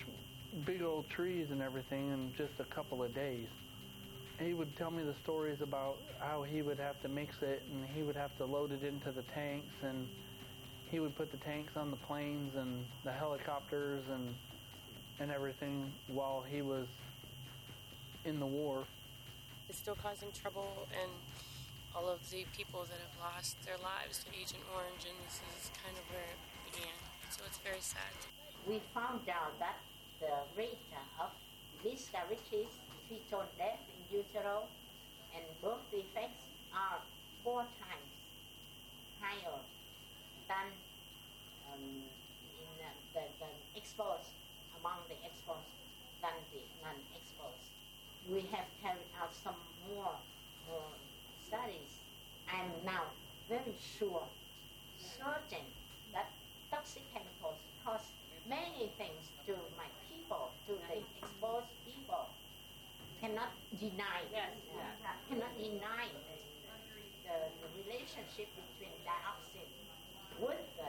Speaker 12: big old trees and everything in just a couple of days. He would tell me the stories about how he would have to mix it and he would have to load it into the tanks, and he would put the tanks on the planes and the helicopters and and everything while he was in the war.
Speaker 21: It's still causing trouble, and all of the people that have lost their lives to Agent Orange, and this is kind of where it began. So it's very sad.
Speaker 22: We found out that the rate of miscarriages, fetal death in utero, and birth defects are four times higher than um, in uh, the, the exposed, among the exposed than the non-exposed. We have carried out some more, more studies. I'm now very sure, certain that toxic chemicals cause many things to my people, to the exposed people. Cannot deny, yes, uh, cannot deny the, the, the relationship between dioxin with the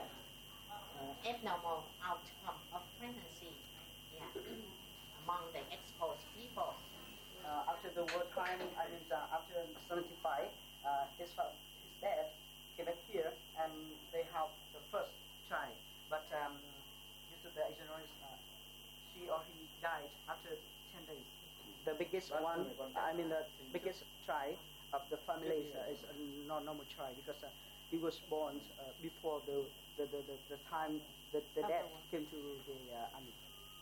Speaker 22: uh, abnormal outcome of pregnancy, yeah, among the exposed people.
Speaker 23: Uh, after the wartime, I mean, uh, after seventy-five, uh, his, fa- his dad came back here and they helped the first child. But um, due to the Agent Orange, uh, she or he died after ten days. The biggest one, I mean, the biggest child of the family is, uh, is a non normal child because uh, he was born uh, before the the, the, the, the time that the dad came to the uh, army.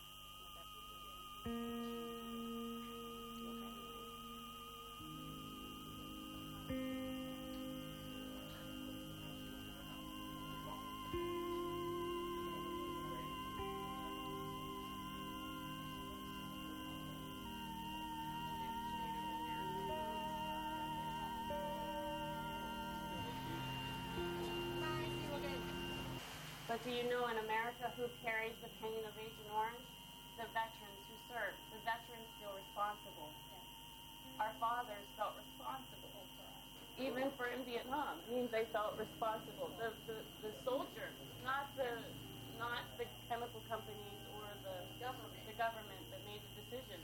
Speaker 14: But do you know in America who carries the pain of Agent Orange? The veterans who served. The veterans feel responsible. Our fathers felt responsible for us. Even for in Vietnam, it means they felt responsible. The, the, the soldiers, not the not the chemical companies or the government, the government that made the decision.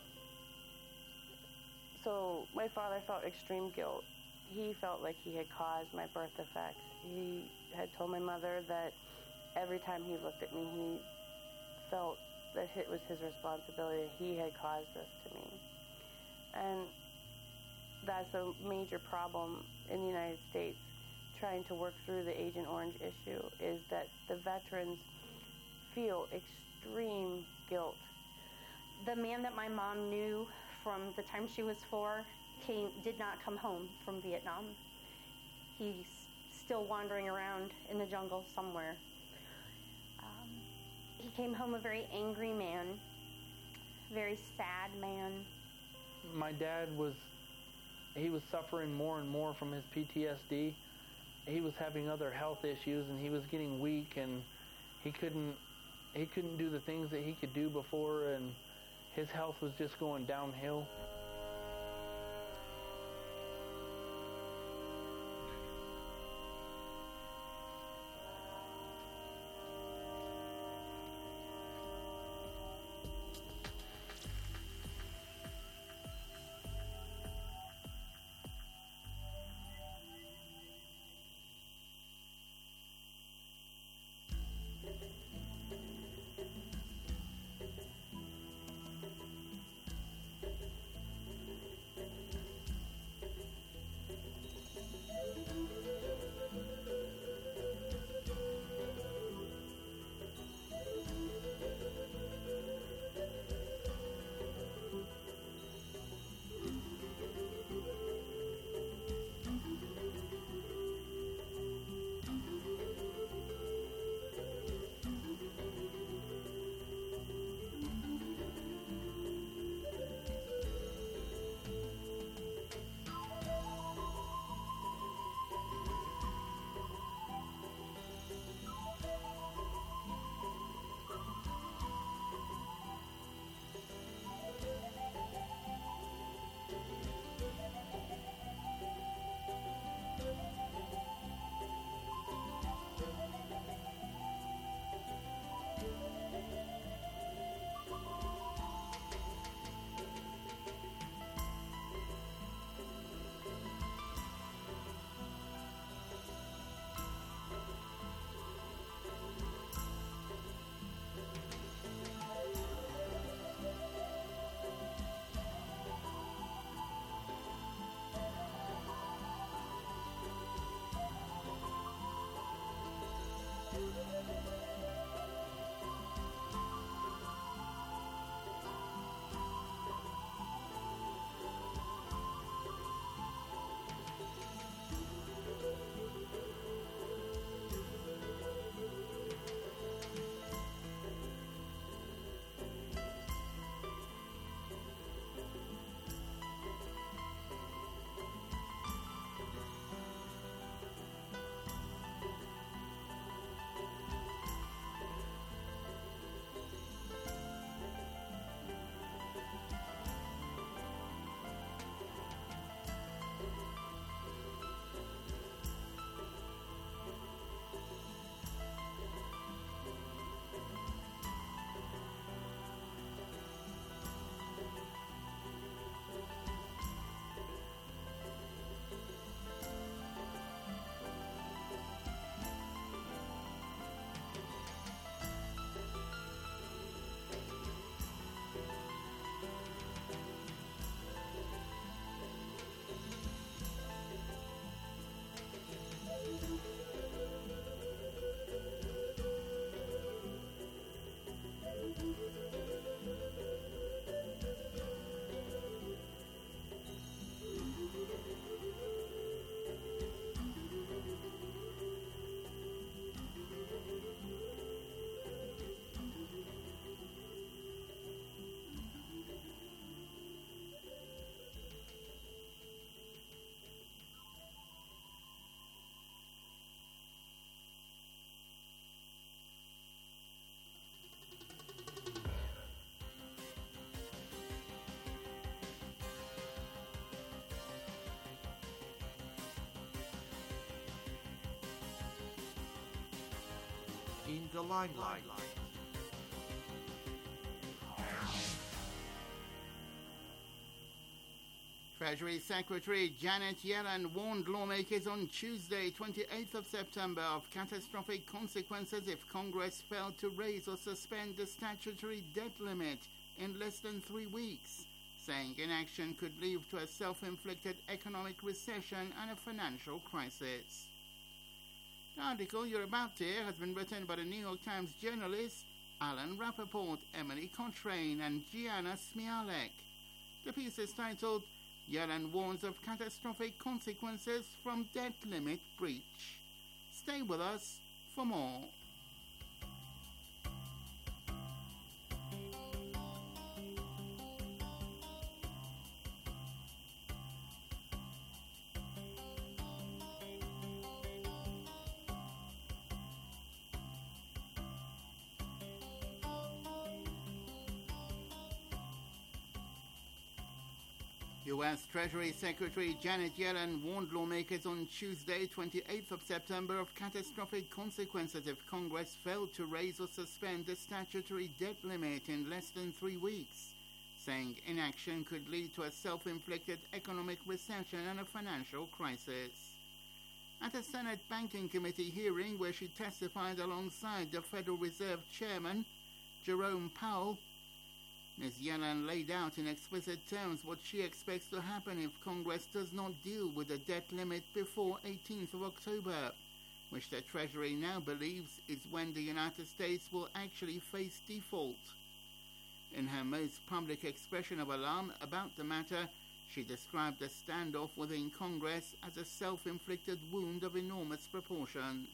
Speaker 13: So my father felt extreme guilt. He felt like he had caused my birth defects. He had told my mother that every time he looked at me, he felt that it was his responsibility. He had caused this to me. And that's a major problem in the United States, trying to work through the Agent Orange issue, is that the veterans feel extreme guilt.
Speaker 24: The man that my mom knew from the time she was four came, did not come home from Vietnam. He's still wandering around in the jungle somewhere. Um, he came home a very angry man, very sad man.
Speaker 12: My dad was, he was suffering more and more from his P T S D. He was having other health issues and he was getting weak, and he couldn't, he couldn't do the things that he could do before, and his health was just going downhill.
Speaker 10: In the limelight.
Speaker 3: Treasury Secretary Janet Yellen warned lawmakers on Tuesday, twenty-eighth of September, of catastrophic consequences if Congress failed to raise or suspend the statutory debt limit in less than three weeks, saying inaction could lead to a self-inflicted economic recession and a financial crisis. The article you're about to hear has been written by the New York Times journalists Alan Rappaport, Emily Cochrane, and Gianna Smialek. The piece is titled Yellen Warns of Catastrophic Consequences from Debt Limit Breach. Stay with us for more. U S Treasury Secretary Janet Yellen warned lawmakers on Tuesday, twenty-eighth of September, of catastrophic consequences if Congress failed to raise or suspend the statutory debt limit in less than three weeks, saying inaction could lead to a self-inflicted economic recession and a financial crisis. At a Senate Banking Committee hearing where she testified alongside the Federal Reserve Chairman, Jerome Powell, Miz Yellen laid out in explicit terms what she expects to happen if Congress does not deal with the debt limit before eighteenth of October, which the Treasury now believes is when the United States will actually face default. In her most public expression of alarm about the matter, she described the standoff within Congress as a self-inflicted wound of enormous proportions.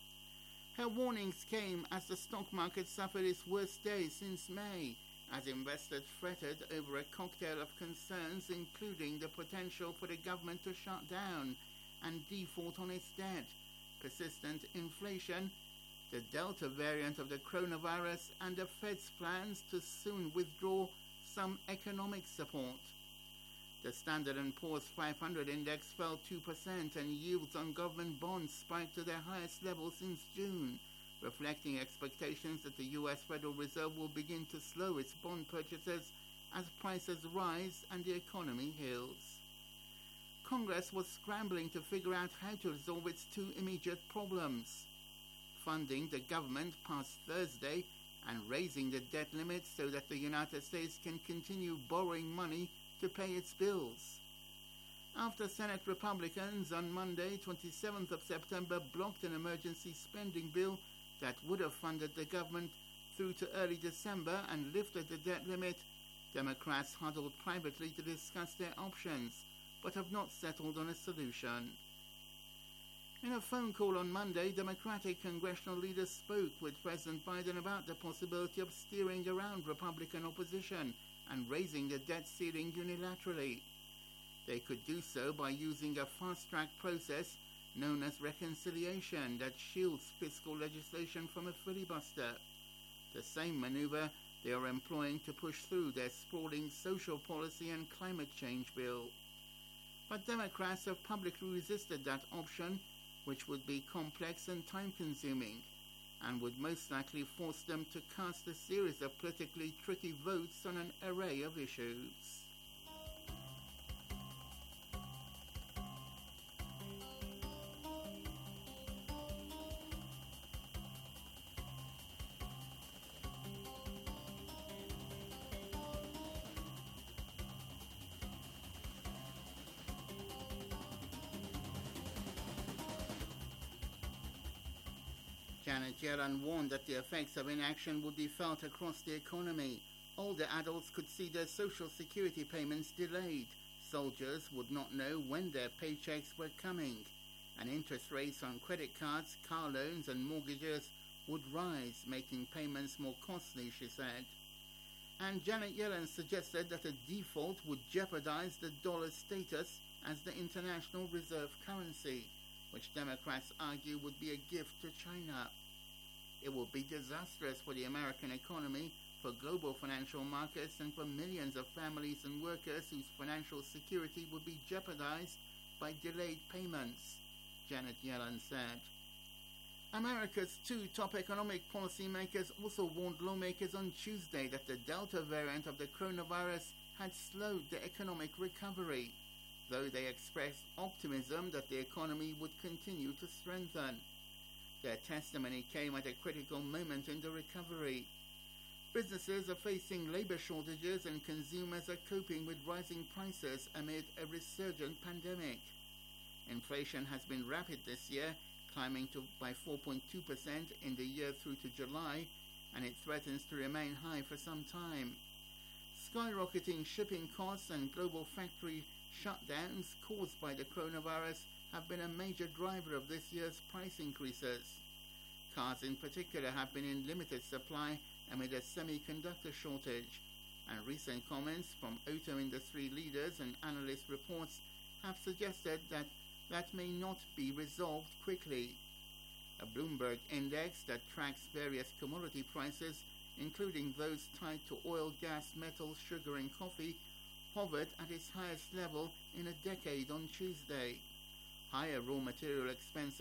Speaker 3: Her warnings came as the stock market suffered its worst day since May, as investors fretted over a cocktail of concerns, including the potential for the government to shut down and default on its debt, persistent inflation, the Delta variant of the coronavirus, and the Fed's plans to soon withdraw some economic support. The Standard and Poor's five hundred index fell two percent and yields on government bonds spiked to their highest level since June, reflecting expectations that the U S Federal Reserve will begin to slow its bond purchases as prices rise and the economy heals. Congress was scrambling to figure out how to resolve its two immediate problems: funding the government past Thursday and raising the debt limit so that the United States can continue borrowing money to pay its bills. After Senate Republicans on Monday, twenty-seventh of September, blocked an emergency spending bill that would have funded the government through to early December and lifted the debt limit, Democrats huddled privately to discuss their options, but have not settled on a solution. In a phone call on Monday, Democratic congressional leaders spoke with President Biden about the possibility of steering around Republican opposition and raising the debt ceiling unilaterally. They could do so by using a fast-track process known as reconciliation that shields fiscal legislation from a filibuster, the same maneuver they are employing to push through their sprawling social policy and climate change bill. But Democrats have publicly resisted that option, which would be complex and time-consuming, and would most likely force them to cast a series of politically tricky votes on an array of issues. Janet Yellen warned that the effects of inaction would be felt across the economy. Older adults could see their Social Security payments delayed. Soldiers would not know when their paychecks were coming. And interest rates on credit cards, car loans and mortgages would rise, making payments more costly, she said. And Janet Yellen suggested that a default would jeopardize the dollar's status as the international reserve currency, which Democrats argue would be a gift to China. It would be disastrous for the American economy, for global financial markets, and for millions of families and workers whose financial security would be jeopardized by delayed payments, Janet Yellen said. America's two top economic policymakers also warned lawmakers on Tuesday that the Delta variant of the coronavirus had slowed the economic recovery, though they expressed optimism that the economy would continue to strengthen. Their testimony came at a critical moment in the recovery. Businesses are facing labor shortages and consumers are coping with rising prices amid a resurgent pandemic. Inflation has been rapid this year, climbing to by four point two percent in the year through to July, and it threatens to remain high for some time. Skyrocketing shipping costs and global factory shutdowns caused by the coronavirus have been a major driver of this year's price increases. Cars in particular have been in limited supply amid a semiconductor shortage, and recent comments from auto industry leaders and analyst reports have suggested that that may not be resolved quickly. A Bloomberg index that tracks various commodity prices, including those tied to oil, gas, metals, sugar and coffee, hovered at its highest level in a decade on Tuesday. Higher raw material expenses